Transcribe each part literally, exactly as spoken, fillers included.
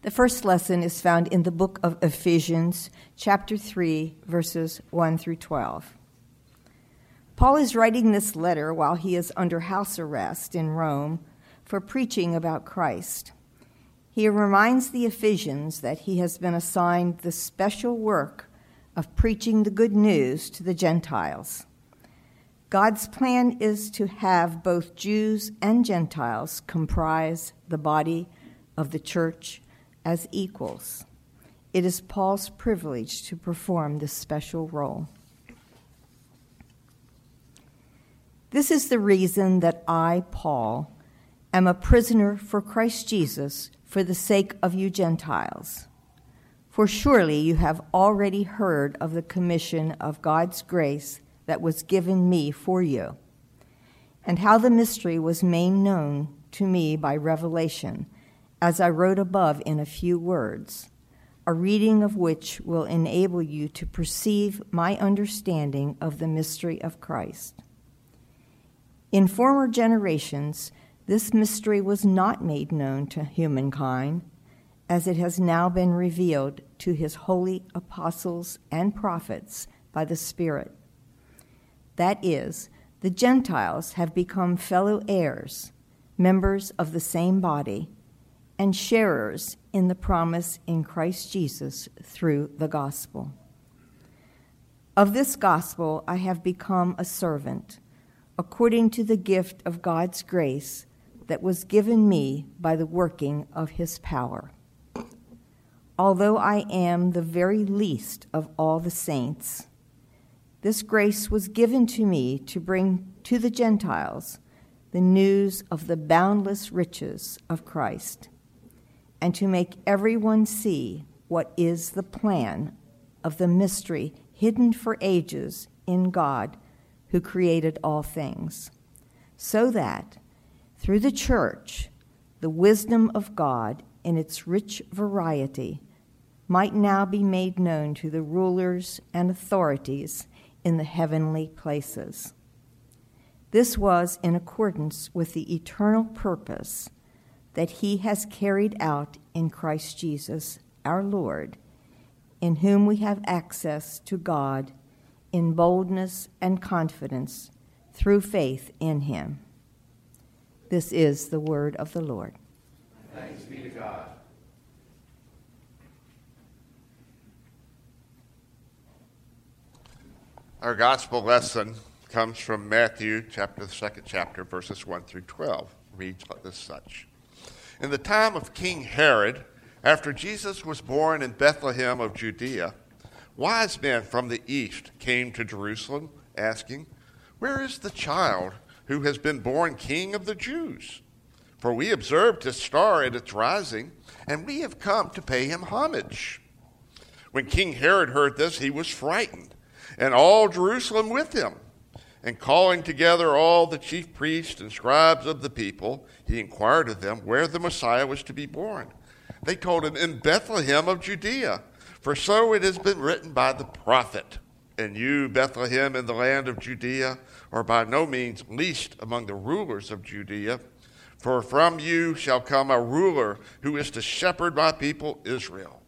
The first lesson is found in the book of Ephesians, chapter three, verses one through twelve. Paul is writing this letter while he is under house arrest in Rome for preaching about Christ. He reminds the Ephesians that he has been assigned the special work of preaching the good news to the Gentiles. God's plan is to have both Jews and Gentiles comprise the body of the church as equals. It is Paul's privilege to perform this special role. This is the reason that I, Paul, am a prisoner for Christ Jesus for the sake of you Gentiles. For surely you have already heard of the commission of God's grace that was given me for you, and how the mystery was made known to me by revelation, as I wrote above in a few words, a reading of which will enable you to perceive my understanding of the mystery of Christ. In former generations, this mystery was not made known to humankind, as it has now been revealed to his holy apostles and prophets by the Spirit. That is, the Gentiles have become fellow heirs, members of the same body, and sharers in the promise in Christ Jesus through the gospel. Of this gospel I have become a servant, according to the gift of God's grace that was given me by the working of his power. Although I am the very least of all the saints, this grace was given to me to bring to the Gentiles the news of the boundless riches of Christ, and to make everyone see what is the plan of the mystery hidden for ages in God who created all things, so that through the church the wisdom of God in its rich variety might now be made known to the rulers and authorities in the heavenly places. This was in accordance with the eternal purpose that he has carried out in Christ Jesus, our Lord, in whom we have access to God in boldness and confidence through faith in him. This is the word of the Lord. Thanks be to God. Our gospel lesson comes from Matthew, chapter the second chapter, verses one through twelve. Reads as such. In the time of King Herod, after Jesus was born in Bethlehem of Judea, wise men from the east came to Jerusalem, asking, "Where is the child who has been born King of the Jews? For we observed his star at its rising, and we have come to pay him homage." When King Herod heard this, he was frightened, and all Jerusalem with him. And calling together all the chief priests and scribes of the people, he inquired of them where the Messiah was to be born. They told him, "In Bethlehem of Judea, for so it has been written by the prophet. And you, Bethlehem, in the land of Judea, are by no means least among the rulers of Judea, for from you shall come a ruler who is to shepherd my people Israel."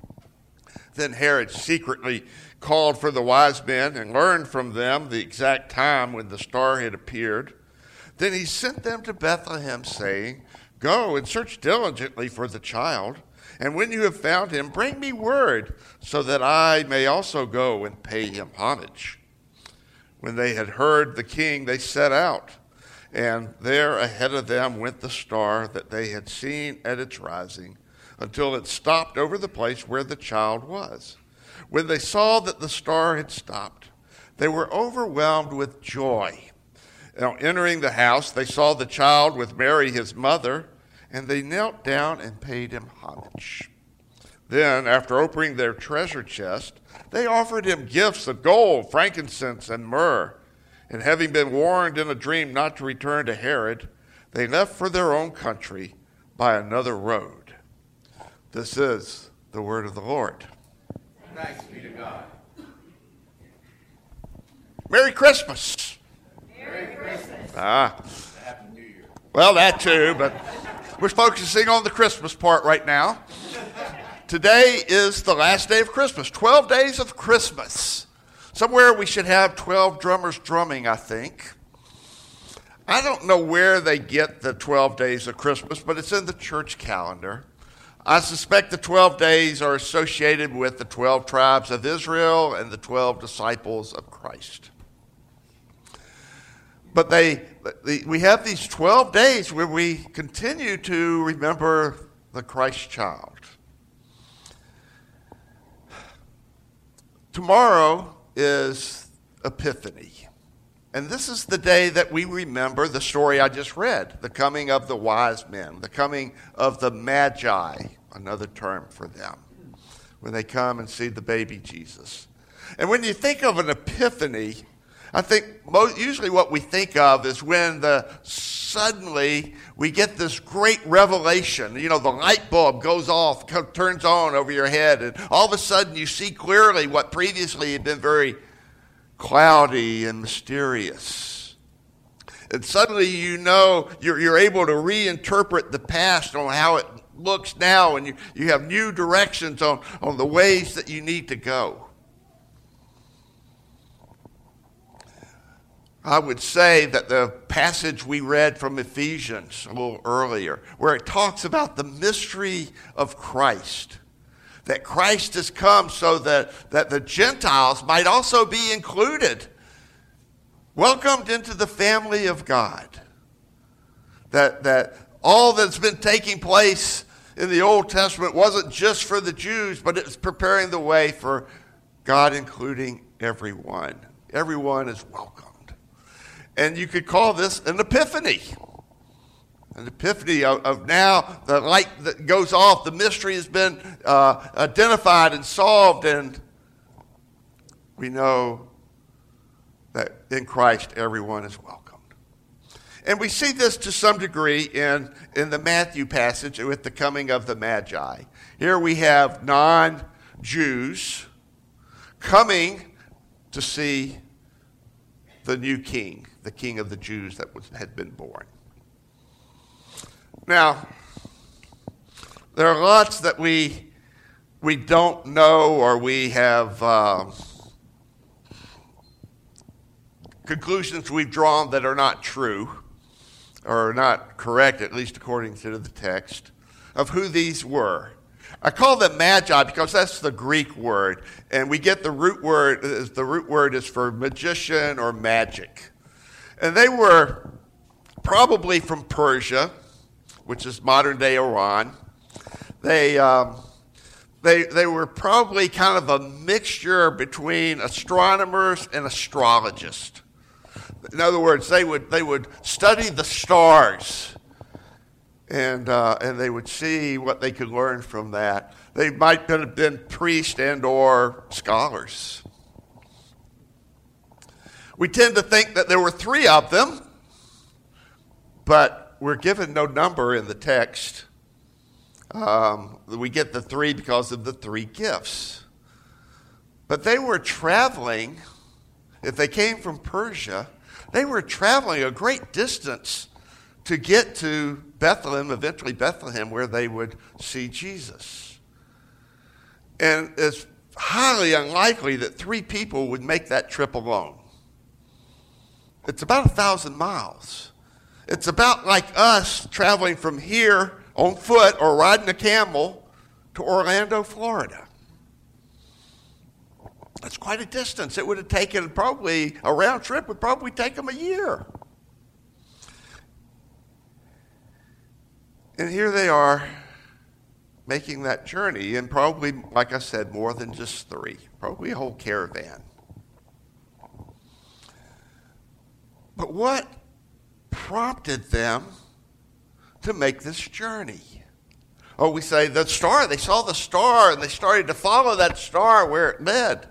Then Herod secretly called for the wise men and learned from them the exact time when the star had appeared. Then he sent them to Bethlehem, saying, "Go and search diligently for the child, and when you have found him, bring me word, so that I may also go and pay him homage." When they had heard the king, they set out, and there ahead of them went the star that they had seen at its rising, until it stopped over the place where the child was. When they saw that the star had stopped, they were overwhelmed with joy. Now, entering the house, they saw the child with Mary, his mother, and they knelt down and paid him homage. Then, after opening their treasure chest, they offered him gifts of gold, frankincense, and myrrh. And having been warned in a dream not to return to Herod, they left for their own country by another road. This is the word of the Lord. Thanks be to God. Merry Christmas. Merry Christmas. Ah. Happy New Year. Well, that too, but we're focusing on the Christmas part right now. Today is the last day of Christmas, twelve days of Christmas. Somewhere we should have twelve drummers drumming, I think. I don't know where they get the twelve days of Christmas, but it's in the church calendar. I suspect the twelve days are associated with the twelve tribes of Israel and the twelve disciples of Christ. But they, we have these twelve days where we continue to remember the Christ child. Tomorrow is Epiphany. And this is the day that we remember the story I just read, the coming of the wise men, the coming of the Magi, another term for them, when they come and see the baby Jesus. And when you think of an epiphany, I think most, usually what we think of is when the suddenly we get this great revelation. You know, the light bulb goes off, turns on over your head, and all of a sudden you see clearly what previously had been very cloudy and mysterious. And suddenly you know you're, you're able to reinterpret the past on how it looks now, and you, you have new directions on, on the ways that you need to go. I would say that the passage we read from Ephesians a little earlier, where it talks about the mystery of Christ, that Christ has come so that, that the Gentiles might also be included, welcomed into the family of God. That, that all that's been taking place in the Old Testament wasn't just for the Jews, but it was preparing the way for God including everyone. Everyone is welcomed. And you could call this an epiphany. An epiphany of, of now the light that goes off, the mystery has been uh, identified and solved, and we know that in Christ everyone is welcomed. And we see this to some degree in, in the Matthew passage with the coming of the Magi. Here we have non-Jews coming to see the new king, the king of the Jews that was, had been born. Now, there are lots that we we don't know, or we have uh, conclusions we've drawn that are not true, or not correct, at least according to the text, of who these were. I call them magi because that's the Greek word, and we get the root word, the root word is for magician or magic. And they were probably from Persia, which is modern-day Iran. They, um, they, they were probably kind of a mixture between astronomers and astrologists. In other words, they would, they would study the stars, and, uh, and they would see what they could learn from that. They might have been priests and or scholars. We tend to think that there were three of them, but we're given no number in the text. Um, we get the three because of the three gifts. But they were traveling, if they came from Persia, they were traveling a great distance to get to Bethlehem, eventually Bethlehem, where they would see Jesus. And it's highly unlikely that three people would make that trip alone. It's about a thousand miles. It's about like us traveling from here on foot or riding a camel to Orlando, Florida. That's quite a distance. It would have taken probably, a round trip would probably take them a year. And here they are making that journey, and probably, like I said, more than just three, probably a whole caravan. But what prompted them to make this journey? Oh, we say the star. They saw the star, and they started to follow that star where it led.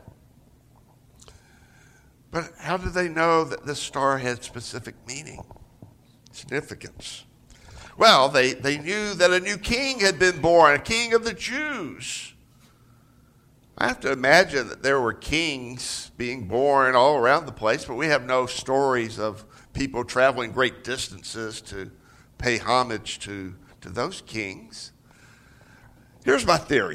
But how did they know that this star had specific meaning, significance? Well, they, they knew that a new king had been born, a king of the Jews. I have to imagine that there were kings being born all around the place, but we have no stories of people traveling great distances to pay homage to, to those kings. Here's my theory.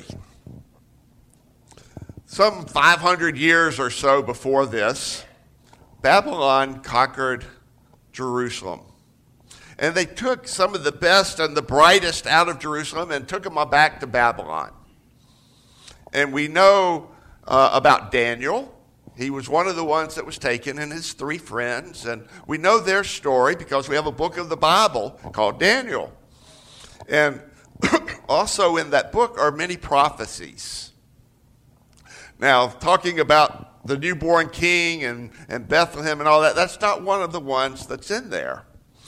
Some five hundred years or so before this, Babylon conquered Jerusalem. And they took some of the best and the brightest out of Jerusalem and took them back to Babylon. And we know uh, about Daniel. He was one of the ones that was taken, and his three friends. And we know their story because we have a book of the Bible called Daniel. And also in that book are many prophecies. Now, talking about the newborn king and, and Bethlehem and all that, that's not one of the ones that's in there.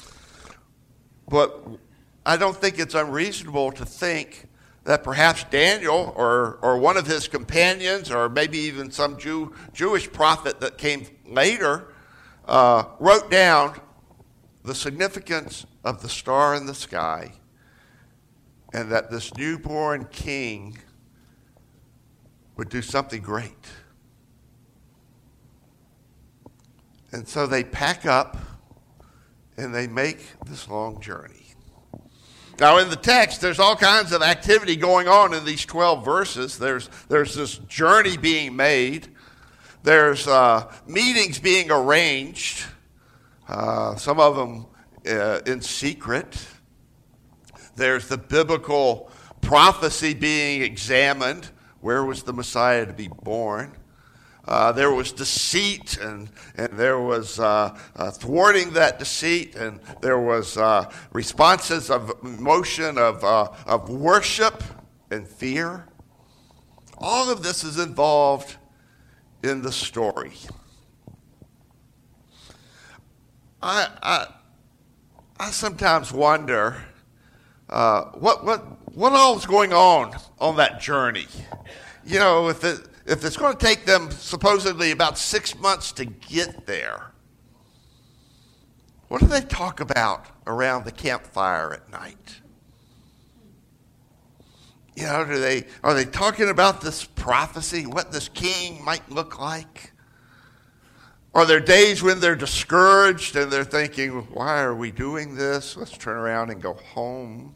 But I don't think it's unreasonable to think that perhaps Daniel or, or one of his companions or maybe even some Jew, Jewish prophet that came later uh, wrote down the significance of the star in the sky and that this newborn king would do something great. And so they pack up and they make this long journey. Now, in the text, there's all kinds of activity going on in these twelve verses. There's, there's this journey being made. There's uh, meetings being arranged, uh, some of them uh, in secret. There's the biblical prophecy being examined. Where was the Messiah to be born? Uh, there was deceit, and, and there was uh, uh, thwarting that deceit, and there was uh, responses of emotion, of, uh, of worship and fear. All of this is involved in the story. I, I, I sometimes wonder uh, what, what, what all is going on on that journey. You know, if it... If it's going to take them supposedly about six months to get there, what do they talk about around the campfire at night? You know, do they are they talking about this prophecy, what this king might look like? Are there days when they're discouraged and they're thinking, why are we doing this? Let's turn around and go home.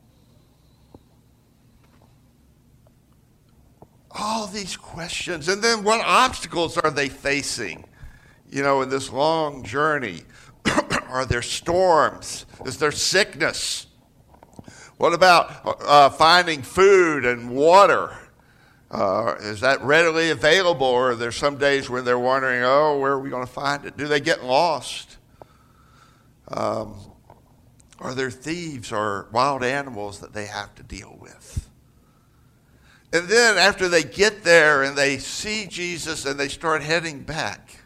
All these questions. And then what obstacles are they facing, you know, in this long journey? Are there storms? Is there sickness? What about uh, finding food and water? Uh, is that readily available? Or are there some days when they're wondering, oh, where are we going to find it? Do they get lost? Um, are there thieves or wild animals that they have to deal with? And then after they get there and they see Jesus and they start heading back,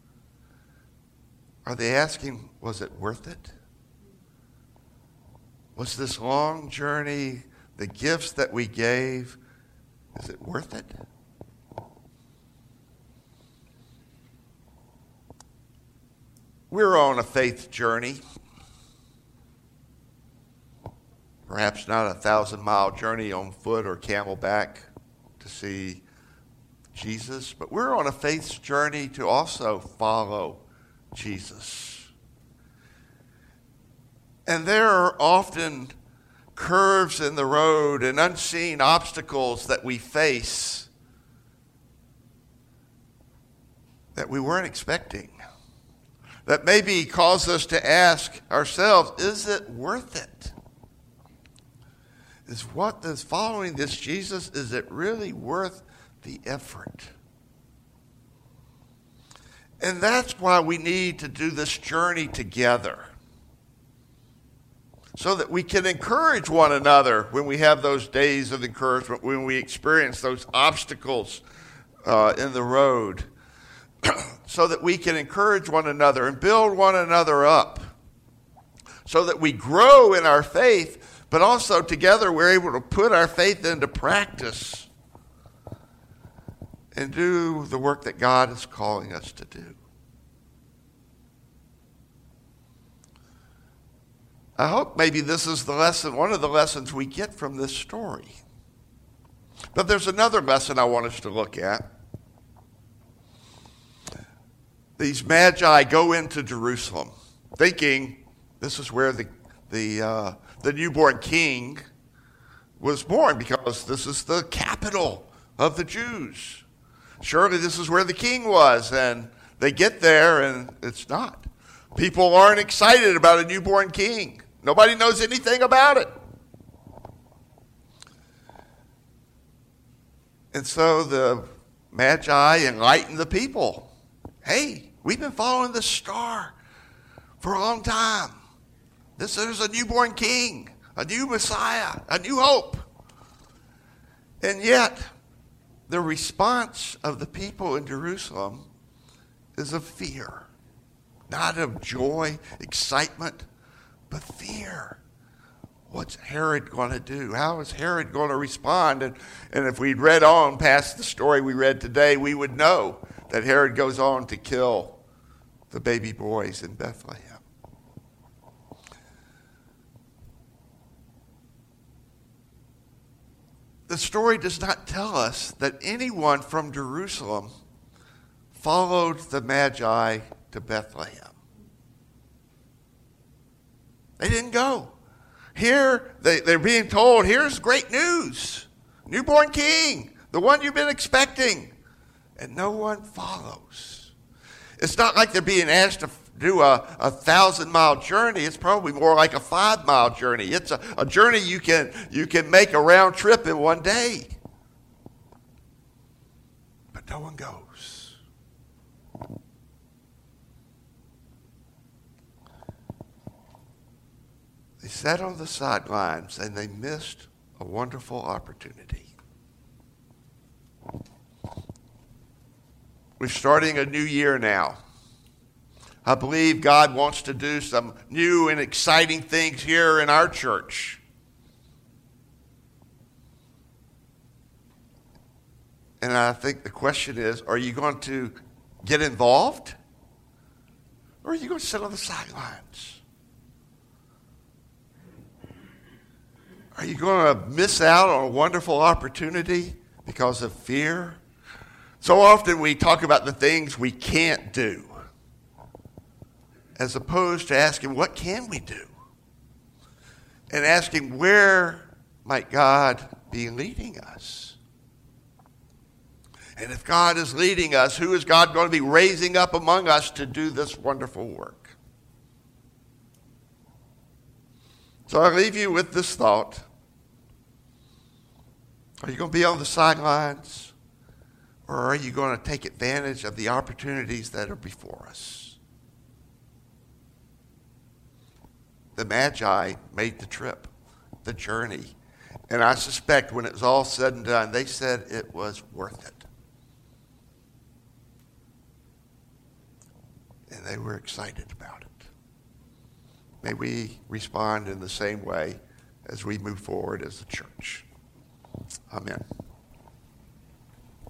are they asking, was it worth it? Was this long journey, the gifts that we gave, is it worth it? We're on a faith journey. Perhaps not a thousand-mile journey on foot or camelback to see Jesus, but we're on a faith journey to also follow Jesus. And there are often curves in the road and unseen obstacles that we face that we weren't expecting, that maybe cause us to ask ourselves, is it worth it? Is what is following this Jesus, is it really worth the effort? And that's why we need to do this journey together, so that we can encourage one another when we have those days of encouragement, when we experience those obstacles uh, in the road, so that we can encourage one another and build one another up, so that we grow in our faith. But also together we're able to put our faith into practice and do the work that God is calling us to do. I hope maybe this is the lesson, one of the lessons we get from this story. But there's another lesson I want us to look at. These magi go into Jerusalem thinking this is where the, the, uh, the newborn king was born, because this is the capital of the Jews. Surely this is where the king was, and they get there and it's not. People aren't excited about a newborn king. Nobody knows anything about it. And so the Magi enlighten the people. Hey, we've been following this star for a long time. This is a newborn king, a new Messiah, a new hope. And yet, the response of the people in Jerusalem is of fear. Not of joy, excitement, but fear. What's Herod going to do? How is Herod going to respond? And, and if we'd read on past the story we read today, we would know that Herod goes on to kill the baby boys in Bethlehem. The story does not tell us that anyone from Jerusalem followed the Magi to Bethlehem. They didn't go. Here, they, they're being told, here's great news. Newborn king, the one you've been expecting. And no one follows. It's not like they're being asked to do a, a thousand-mile journey. It's probably more like a five-mile journey. It's a, a journey you can, you can make a round trip in one day. But no one goes. They sat on the sidelines and they missed a wonderful opportunity. We're starting a new year now. I believe God wants to do some new and exciting things here in our church. And I think the question is, are you going to get involved? Or are you going to sit on the sidelines? Are you going to miss out on a wonderful opportunity because of fear? So often we talk about the things we can't do, as opposed to asking, what can we do? And asking, where might God be leading us? And if God is leading us, who is God going to be raising up among us to do this wonderful work? So I leave you with this thought. Are you going to be on the sidelines? Or are you going to take advantage of the opportunities that are before us? The Magi made the trip, the journey. And I suspect when it was all said and done, they said it was worth it. And they were excited about it. May we respond in the same way as we move forward as a church. Amen.